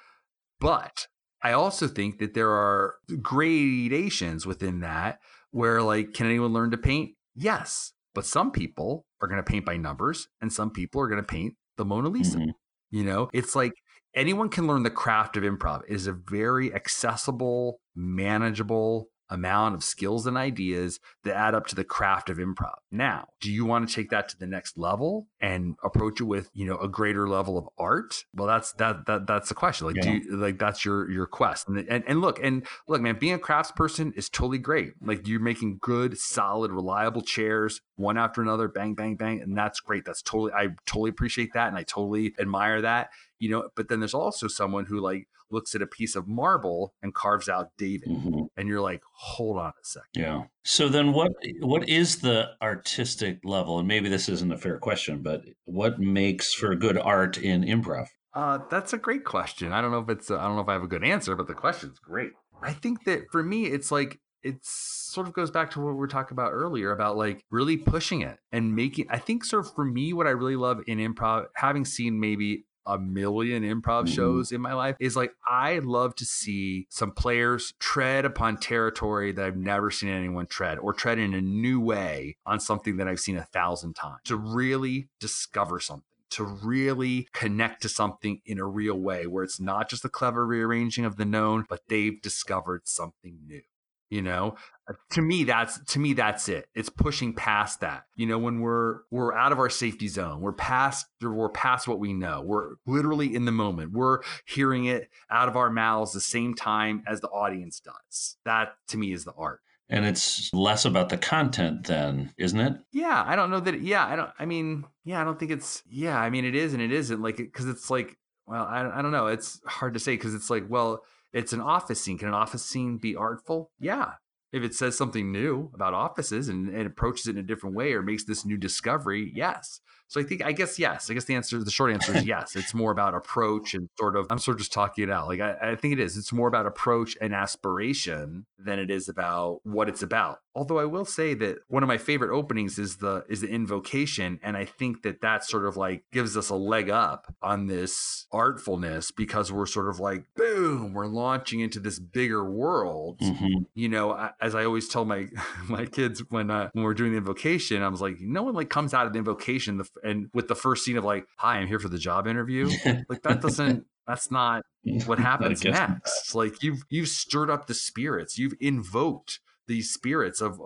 But I also think that there are gradations within that where like, can anyone learn to paint? Yes. But some people are going to paint by numbers and some people are going to paint the Mona Lisa. Mm-hmm. You know, it's like anyone can learn the craft of improv. It is a very accessible, manageable amount of skills and ideas that add up to the craft of improv. Now, do you want to take that to the next level and approach it with, you know, a greater level of art? Well, that's the question. Like, do you, like, that's your quest. And look, man, being a craftsperson is totally great. Like, you're making good, solid, reliable chairs one after another, bang, bang, bang. And that's great. I totally appreciate that. And I totally admire that, you know, but then there's also someone who like looks at a piece of marble and carves out David. Mm-hmm. And you're like, hold on a second. Yeah. So then what is the artistic level? And maybe this isn't a fair question, but what makes for good art in improv? That's a great question. I don't know if I have a good answer, but the question's great. I think that for me, it's like, it sort of goes back to what we were talking about earlier about like really pushing it and making, I think sort of for me, what I really love in improv, having seen maybe a million improv shows in my life, is like, I love to see some players tread upon territory that I've never seen anyone tread, or tread in a new way on something that I've seen 1,000 times, to really discover something, to really connect to something in a real way where it's not just a clever rearranging of the known, but they've discovered something new. You know, to me, that's it. It's pushing past that. You know, when we're out of our safety zone, we're past what we know. We're literally in the moment. We're hearing it out of our mouths the same time as the audience does. That to me is the art. And it's less about the content then, isn't it? Yeah, I don't know that. Yeah, I don't think it's. Yeah, I mean, it is and it isn't. Like, because it's like, well, I don't know. It's hard to say because it's like, well, it's an office scene. Can an office scene be artful? Yeah. If it says something new about offices and approaches it in a different way or makes this new discovery, yes. So I guess yes. I guess the short answer is yes. It's more about approach and I'm sort of just talking it out. Like, I think it is. It's more about approach and aspiration than it is about what it's about. Although I will say that one of my favorite openings is the invocation. And I think that sort of like gives us a leg up on this artfulness because we're sort of like, boom, we're launching into this bigger world. Mm-hmm. You know, as I always tell my kids when we're doing the invocation, I was like, no one like comes out of the invocation and with the first scene of like, hi, I'm here for the job interview. Like that's not what happens next. Like you've stirred up the spirits. You've invoked these spirits of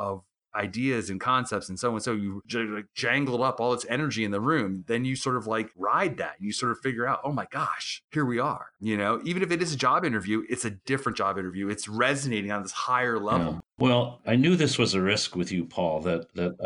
ideas and concepts and so you jangled up all its energy in the room. Then you sort of like ride that. You sort of figure out, oh my gosh, here we are. You know, even if it is a job interview, it's a different job interview. It's resonating on this higher level. Yeah. Well, I knew this was a risk with you, Paul, that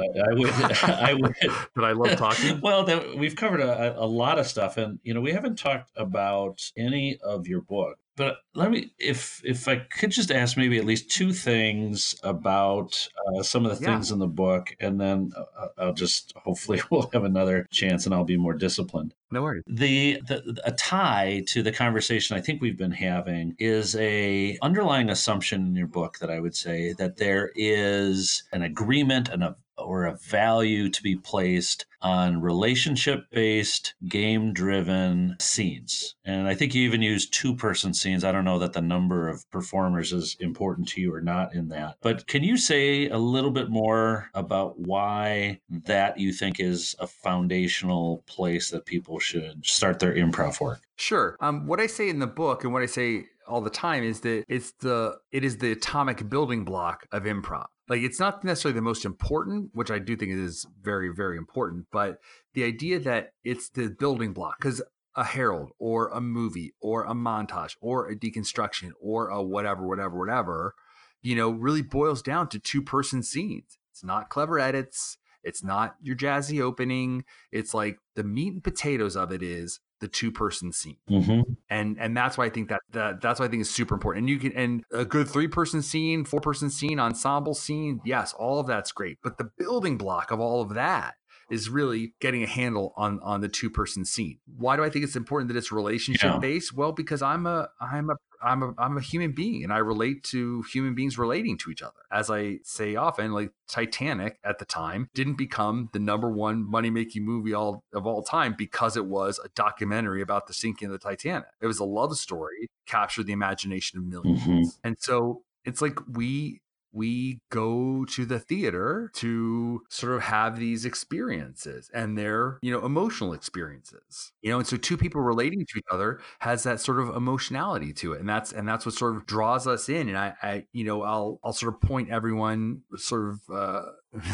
I would. But I love talking. Well, we've covered a lot of stuff, and you know, we haven't talked about any of your book. But let me, if I could just ask maybe at least two things about some of the things in the book, and then I'll just hopefully we'll have another chance, and I'll be more disciplined. No worries. The a tie to the conversation I think we've been having is a underlying assumption in your book that I would say that there is an agreement and or a value to be placed on relationship based, game driven scenes. And I think you even use two-person scenes. I don't know that the number of performers is important to you or not in that. But can you say a little bit more about why that you think is a foundational place that people should start their improv work? Sure. What I say in the book and what I say all the time is that it is the atomic building block of improv. Like, it's not necessarily the most important, which I do think is very, very important, but the idea that it's the building block, because a herald or a movie or a montage or a deconstruction or a whatever, really boils down to two-person scenes. It's not clever edits. It's not your jazzy opening. It's like the meat and potatoes of it is the two-person scene. Mm-hmm. And that's why I think that's why I think is super important. And a good 3-person scene, 4-person scene, ensemble scene, yes, all of that's great. But the building block of all of that is really getting a handle on the 2-person scene. Why do I think it's important that it's relationship based? Well, because I'm a human being, and I relate to human beings relating to each other. As I say often, like Titanic at the time didn't become the #1 money-making movie of all time because it was a documentary about the sinking of the Titanic. It was a love story, captured the imagination of millions. Mm-hmm. And so it's like we go to the theater to sort of have these experiences, and they're, emotional experiences, and so two people relating to each other has that sort of emotionality to it. And that's what sort of draws us in. And I'll sort of point everyone sort of,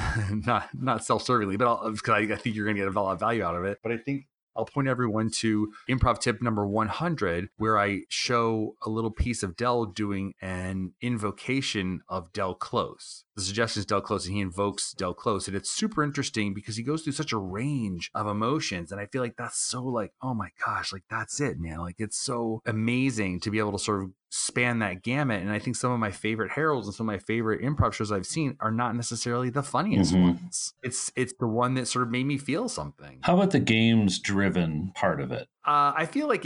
not self-servingly, but because I think you're going to get a lot of value out of it. But I think I'll point everyone to improv tip number 100, where I show a little piece of Del doing an invocation of Del Close. The suggestion is Del Close, and he invokes Del Close. And it's super interesting because he goes through such a range of emotions. And I feel like that's so like, oh my gosh, like that's it, man. Like, it's so amazing to be able to sort of span that gamut. And I think some of my favorite heralds and some of my favorite improv shows I've seen are not necessarily the funniest ones. It's the one that sort of made me feel something. How about the games driven part of it? I feel like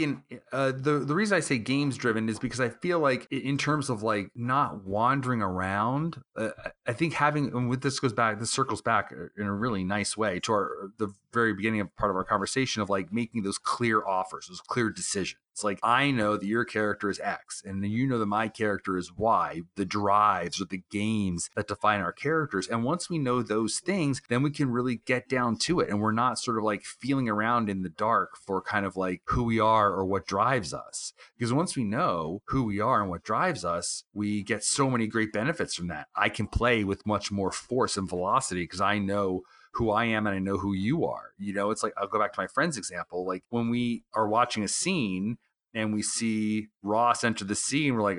the reason I say games driven is because I feel like in terms of like not wandering around, I think and this circles back in a really nice way to the very beginning of part of our conversation of like making those clear offers, those clear decisions. It's like, I know that your character is X, and you know that my character is Y, the drives or the games that define our characters. And once we know those things, then we can really get down to it. And we're not sort of like feeling around in the dark for kind of like who we are or what drives us. Because once we know who we are and what drives us, we get so many great benefits from that. I can play with much more force and velocity because I know who I am and I know who you are. It's like, I'll go back to my friend's example. Like, when we are watching a scene and we see Ross enter the scene, we're like,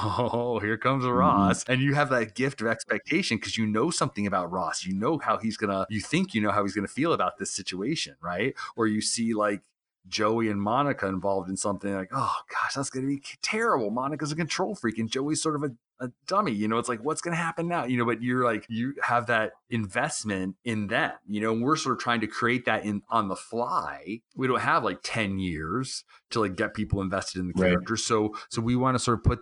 oh, here comes Ross. And you have that gift of expectation because you know something about Ross. You know how you think you know how he's gonna feel about this situation, right? Or you see like Joey and Monica involved in something, like, oh gosh, that's going to be terrible. Monica's a control freak and Joey's sort of a dummy. It's like, what's going to happen now? But you're like, you have that investment in them, and we're sort of trying to create that on the fly. We don't have like 10 years to like get people invested in the characters. Right. So we want to sort of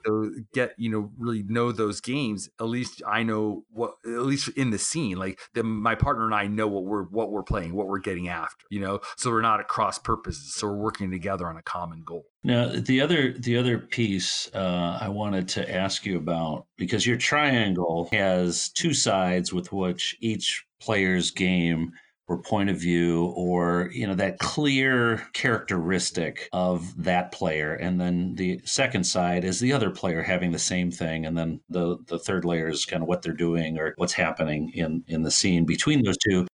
really know those games. At least I know at least in the scene, like my partner and I know what we're playing, what we're getting after, so we're not at cross purposes. So we're working together on a common goal. Now, the other piece I wanted to ask you about, because your triangle has two sides with which each player's game or point of view, or that clear characteristic of that player, and then the second side is the other player having the same thing, and then the third layer is kind of what they're doing or what's happening in the scene between those two.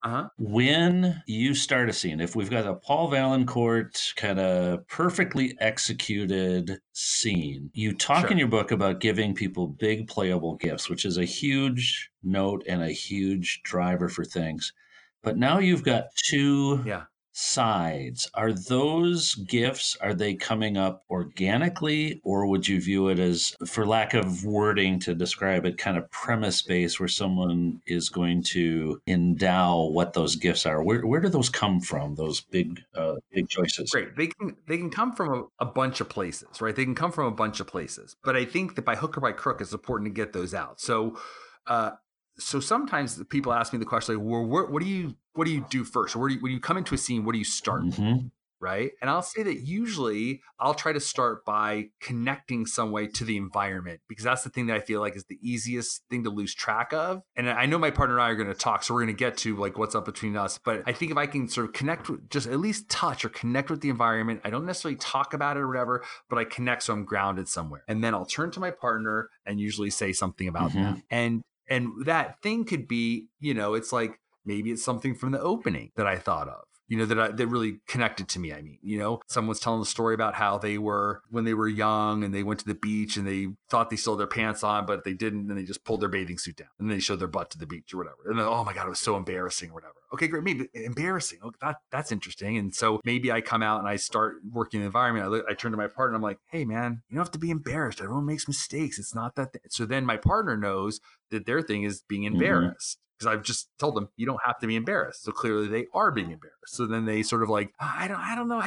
When you start a scene, if we've got a Paul Valancourt kind of perfectly executed scene, you talk in your book about giving people big playable gifts, which is a huge note and a huge driver for things. But now you've got two sides, are those gifts, are they coming up organically, or would you view it as, for lack of wording to describe it, kind of premise based where someone is going to endow what those gifts are? Where do those come from, those big choices? Great. They can come from a bunch of places, right? They can come from a bunch of places. But I think that by hook or by crook, it's important to get those out. Uh, so sometimes people ask me the question like, well, what do you do first? Or when you come into a scene, what do you start with? Mm-hmm. Right. And I'll say that usually I'll try to start by connecting some way to the environment, because that's the thing that I feel like is the easiest thing to lose track of. And I know my partner and I are going to talk, so we're going to get to like what's up between us. But I think if I can sort of connect, just at least touch or connect with the environment, I don't necessarily talk about it or whatever, but I connect so I'm grounded somewhere. And then I'll turn to my partner and usually say something about Mm-hmm. them. And that thing could be, it's like maybe it's something from the opening that I thought of, that really connected to me. I mean, someone's telling a story about how they were, when they were young and they went to the beach and they thought they still had their pants on, but they didn't. And they just pulled their bathing suit down and then they showed their butt to the beach or whatever. And then, oh my God, it was so embarrassing or whatever. Okay, great. Maybe embarrassing. Oh, that's interesting. And so maybe I come out and I start working in the environment. I turn to my partner and I'm like, hey man, you don't have to be embarrassed. Everyone makes mistakes. It's not that. So then my partner knows that their thing is being embarrassed. Because I've just told them you don't have to be embarrassed. So clearly they are being embarrassed. So then they sort of like, I don't know.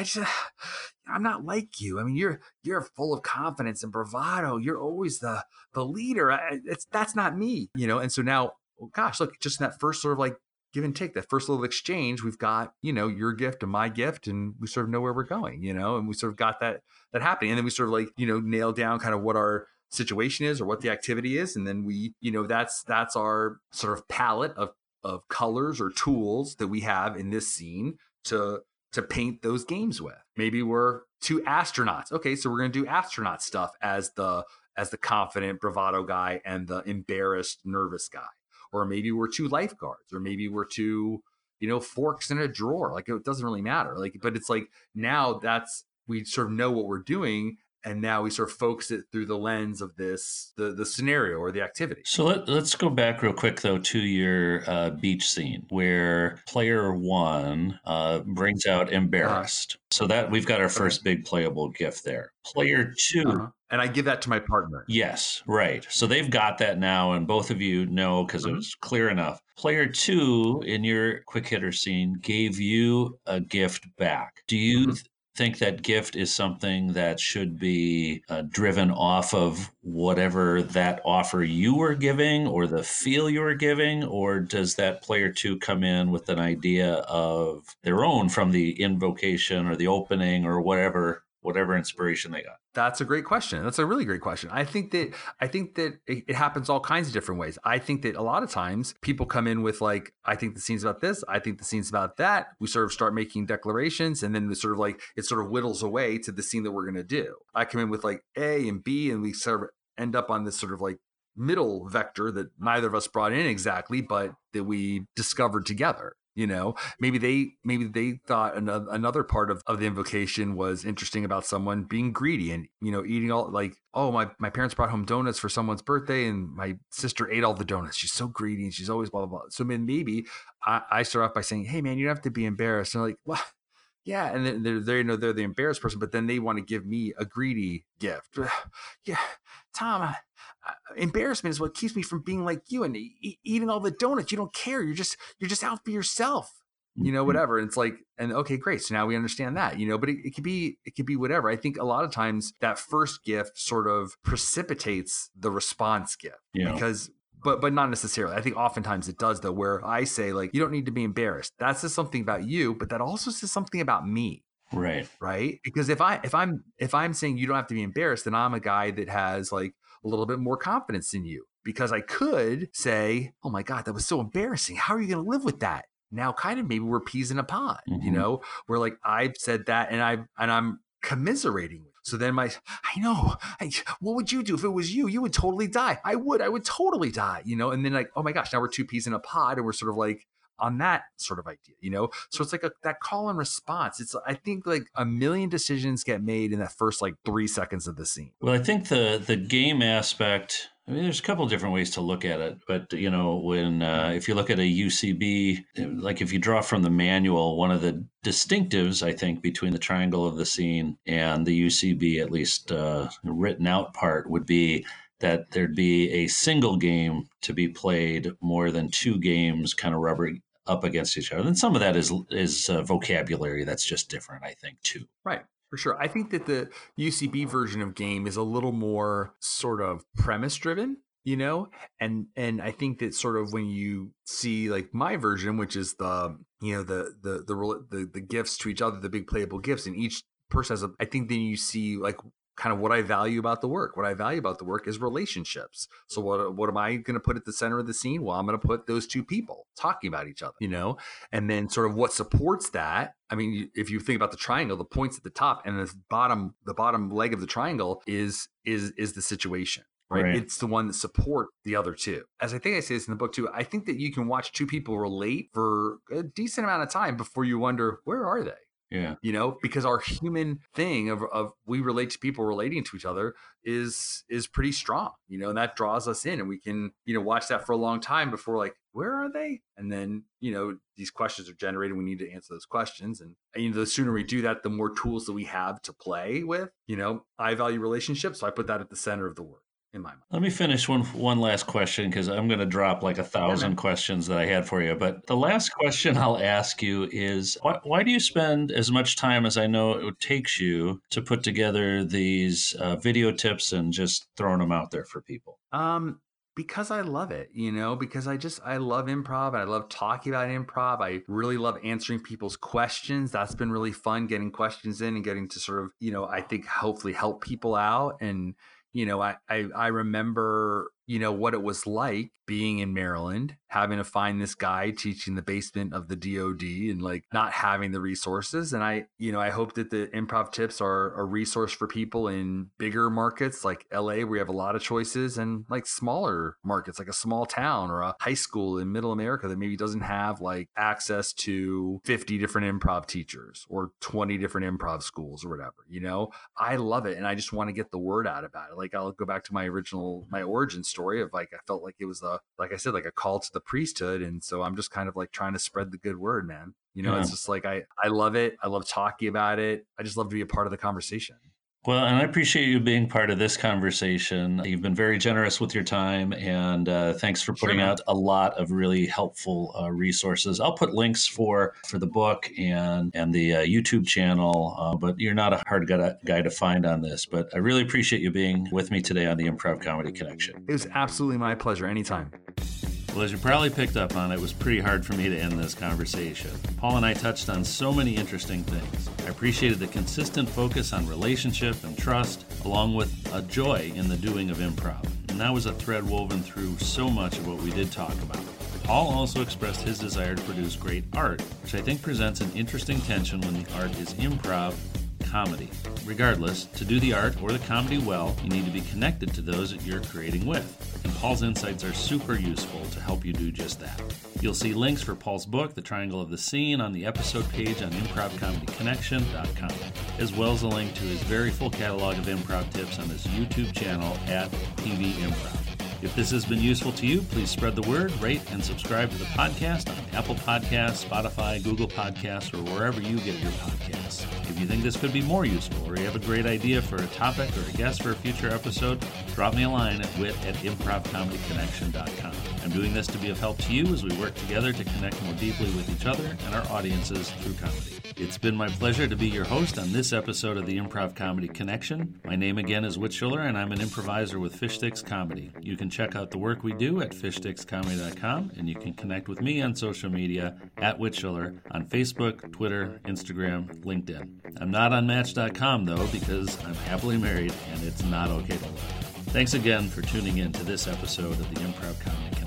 I'm not like you. I mean, you're full of confidence and bravado. You're always the leader. That's not me, And so now, oh gosh, look, just in that first sort of like give and take, that first little exchange, we've got, your gift and my gift, and we sort of know where we're going, and we sort of got that happening. And then we sort of like, nail down kind of what our situation is or what the activity is, and then we that's our sort of palette of colors or tools that we have in this scene to paint those games with. Maybe we're two astronauts. Okay, so we're going to do astronaut stuff as the confident bravado guy and the embarrassed nervous guy. Or maybe we're two lifeguards, or maybe we're two forks in a drawer. Like, it doesn't really matter. Like, but it's like now we sort of know what we're doing. And now we sort of focus it through the lens of the scenario or the activity. So let's go back real quick, though, to your beach scene where player one brings out embarrassed. So that we've got our first big playable gift there. Player two. And I give that to my partner. Yes, right. So they've got that now, and both of you know because it was clear enough. Player two in your quick hitter scene gave you a gift back. Do you think that gift is something that should be driven off of whatever that offer you were giving or the feel you were giving? Or does that player two come in with an idea of their own from the invocation or the opening or whatever inspiration they got? That's a great question. That's a really great question. I think that it happens all kinds of different ways. I think that a lot of times people come in with like, I think the scene's about this. I think the scene's about that. We sort of start making declarations, and then it sort of whittles away to the scene that we're going to do. I come in with like A and B, and we sort of end up on this sort of like middle vector that neither of us brought in exactly, but that we discovered together. Maybe they thought another part of the invocation was interesting about someone being greedy and, eating all, like, oh, my parents brought home donuts for someone's birthday and my sister ate all the donuts. She's so greedy and she's always blah, blah, blah. So maybe I start off by saying, hey man, you don't have to be embarrassed. And they're like, well, yeah. And then they're the embarrassed person, but then they want to give me a greedy gift. Yeah, Tom, embarrassment is what keeps me from being like you and eating all the donuts. You don't care. You're just out for yourself, whatever. And it's like, and okay, great. So now we understand that, but it could be whatever. I think a lot of times that first gift sort of precipitates the response gift because, but not necessarily. I think oftentimes it does though, where I say like, you don't need to be embarrassed. That says something about you, but that also says something about me. Right. Right. Because if I'm saying you don't have to be embarrassed, then I'm a guy that has like a little bit more confidence in you, because I could say, oh my God, that was so embarrassing. How are you going to live with that? Now kind of maybe we're peas in a pod, where like I've said that and I'm commiserating. So then I know, what would you do if it was you? You would totally die. I would totally die, and then like, oh my gosh, now we're two peas in a pod and we're sort of like on that sort of idea, So it's like that call and response. I think like a million decisions get made in that first like 3 seconds of the scene. Well, I think the game aspect I mean, there's a couple of different ways to look at it, but when if you look at a UCB, like if you draw from the manual, one of the distinctives I think between the Triangle of the Scene and the UCB, at least written out part, would be that there'd be a single game to be played more than two games, kind of rubbing up against each other. And some of that is vocabulary that's just different, I think, too. Right. For sure. I think that the UCB version of game is a little more sort of premise driven, and I think that sort of when you see like my version, which is the gifts to each other, the big playable gifts, and each person has I think then you see like kind of what I value about the work. What I value about the work is relationships. So what am I going to put at the center of the scene? Well, I'm going to put those two people talking about each other, and then sort of what supports that. I mean, if you think about the triangle, the points at the top and the bottom leg of the triangle is the situation. Right. It's the one that supports the other two. As I think I say this in the book too, I think that you can watch two people relate for a decent amount of time before you wonder, where are they? Yeah. Because our human thing of we relate to people relating to each other is pretty strong, and that draws us in, and we can, watch that for a long time before like, where are they? And then, these questions are generated. We need to answer those questions. And the sooner we do that, the more tools that we have to play with. I value relationships. So I put that at the center of the work. In my mind. Let me finish one last question, because I'm going to drop like 1,000 questions that I had for you. But the last question I'll ask you is, why do you spend as much time as I know it takes you to put together these video tips and just throwing them out there for people? Because I love it, because I love improv and I love talking about improv. I really love answering people's questions. That's been really fun, getting questions in and getting to sort of, I think hopefully help people out. And I remember, what it was like being in Maryland, having to find this guy teaching the basement of the DOD and like not having the resources. And I hope that the improv tips are a resource for people in bigger markets like LA, where you have a lot of choices, and like smaller markets, like a small town or a high school in middle America that maybe doesn't have like access to 50 different improv teachers or 20 different improv schools or whatever, I love it. And I just want to get the word out about it. Like I'll go back to my origin story of like, I felt like it was like I said, like a call to the priesthood. And so I'm just kind of like trying to spread the good word, man. It's just like, I love it. I love talking about it. I just love to be a part of the conversation. Well, and I appreciate you being part of this conversation. You've been very generous with your time, and thanks for putting out a lot of really helpful resources. I'll put links for the book and the YouTube channel, but you're not a hard guy to find on this. But I really appreciate you being with me today on the Improv Comedy Connection. It was absolutely my pleasure. Anytime. Well, as you probably picked up on, it was pretty hard for me to end this conversation. Paul and I touched on so many interesting things. I appreciated the consistent focus on relationship and trust, along with a joy in the doing of improv. And that was a thread woven through so much of what we did talk about. Paul also expressed his desire to produce great art, which I think presents an interesting tension when the art is improv comedy. Regardless, to do the art or the comedy well, you need to be connected to those that you're creating with. And Paul's insights are super useful to help you do just that. You'll see links for Paul's book, The Triangle of the Scene, on the episode page on improvcomedyconnection.com, as well as a link to his very full catalog of improv tips on his YouTube channel at PV Improv. If this has been useful to you, please spread the word, rate, and subscribe to the podcast on Apple Podcasts, Spotify, Google Podcasts, or wherever you get your podcasts. If you think this could be more useful, or you have a great idea for a topic or a guest for a future episode, drop me a line at wit@improvcomedyconnection.com. I'm doing this to be of help to you as we work together to connect more deeply with each other and our audiences through comedy. It's been my pleasure to be your host on this episode of the Improv Comedy Connection. My name again is Whit Schiller, and I'm an improviser with Fish Sticks Comedy. You can check out the work we do at fishstickscomedy.com, and you can connect with me on social media at Whit Schiller on Facebook, Twitter, Instagram, LinkedIn. I'm not on Match.com, though, because I'm happily married, and it's not okay to lie. Thanks again for tuning in to this episode of the Improv Comedy Connection.